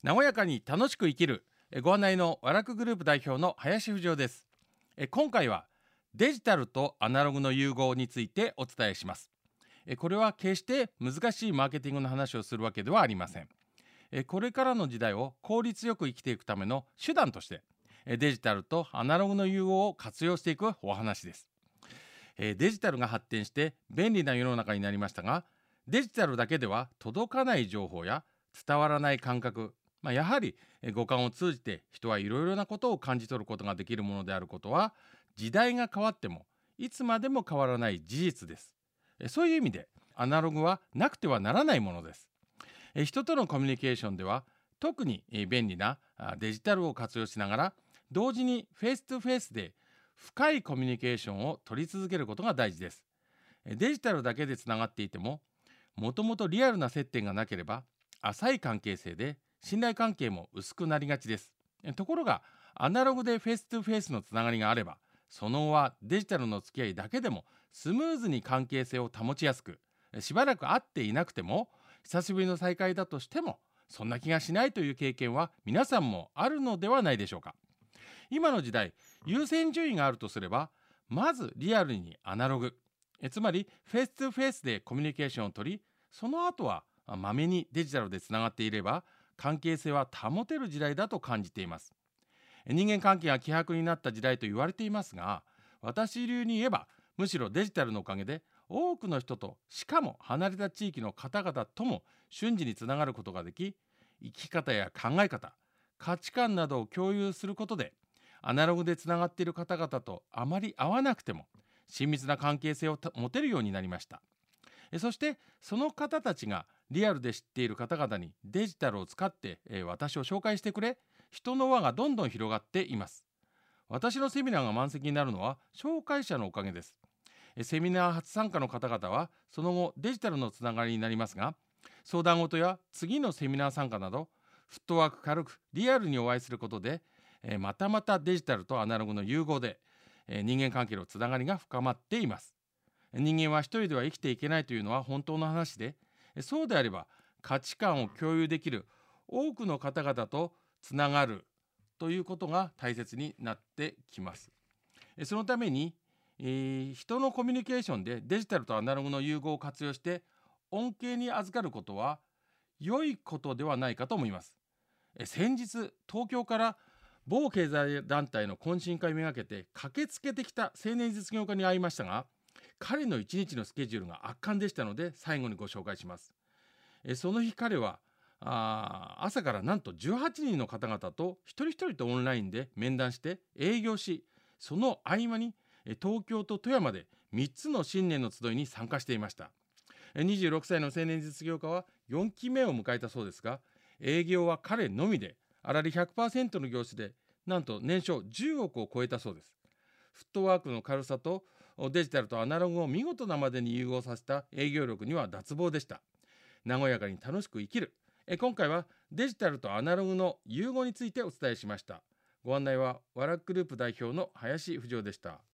和やかに楽しく生きるご案内の和楽グループ代表の林富士です。今回はデジタルとアナログの融合についてお伝えします。これは決して難しいマーケティングの話をするわけではありません。これからの時代を効率よく生きていくための手段としてデジタルとアナログの融合を活用していくお話です。デジタルが発展して便利な世の中になりましたが、デジタルだけでは届かない情報や伝わらない感覚、やはり五感を通じて人はいろいろなことを感じ取ることができるものであることは、時代が変わってもいつまでも変わらない事実です。そういう意味でアナログはなくてはならないものです。人とのコミュニケーションでは特に便利なデジタルを活用しながら、同時にフェイストゥフェイスで深いコミュニケーションを取り続けることが大事です。デジタルだけでつながっていても、もともとリアルな接点がなければ浅い関係性で信頼関係も薄くなりがちです。ところがアナログでフェイストゥフェイスのつながりがあれば、その後はデジタルの付き合いだけでもスムーズに関係性を保ちやすく、しばらく会っていなくても久しぶりの再会だとしてもそんな気がしないという経験は皆さんもあるのではないでしょうか。今の時代、優先順位があるとすれば、まずリアルにアナログ、つまりフェイストゥフェイスでコミュニケーションを取り、その後はまめにデジタルでつながっていれば関係性は保てる時代だと感じています。人間関係が希薄になった時代と言われていますが、私流に言えばむしろデジタルのおかげで多くの人と、しかも離れた地域の方々とも瞬時につながることができ、生き方や考え方、価値観などを共有することで、アナログでつながっている方々とあまり会わなくても親密な関係性を持てるようになりました。そしてその方たちがリアルで知っている方々にデジタルを使って私を紹介してくれ、人の輪がどんどん広がっています。私のセミナーが満席になるのは紹介者のおかげです。セミナー初参加の方々はその後デジタルのつながりになりますが、相談事や次のセミナー参加などフットワーク軽くリアルにお会いすることで、またまたデジタルとアナログの融合で人間関係のつながりが深まっています。人間は一人では生きていけないというのは本当の話で、そうであれば価値観を共有できる多くの方々とつながるということが大切になってきます。そのために、人のコミュニケーションでデジタルとアナログの融合を活用して恩恵に預かることは良いことではないかと思います。先日東京から某経済団体の懇親会めがけて駆けつけてきた青年実業家に会いましたが、彼の一日のスケジュールが圧巻でしたので最後にご紹介します。その日彼は朝からなんと18人の方々と一人一人とオンラインで面談して営業し、その合間に東京と富山で3つの新年の集いに参加していました。26歳の青年実業家は4期目を迎えたそうですが、営業は彼のみで粗利 100% の業種でなんと年商10億を超えたそうです。フットワークの軽さとデジタルとアナログを見事なまでに融合させた営業力には脱帽でした。和やかに楽しく生きる。今回はデジタルとアナログの融合についてお伝えしました。ご案内は和楽グループ代表の林富士でした。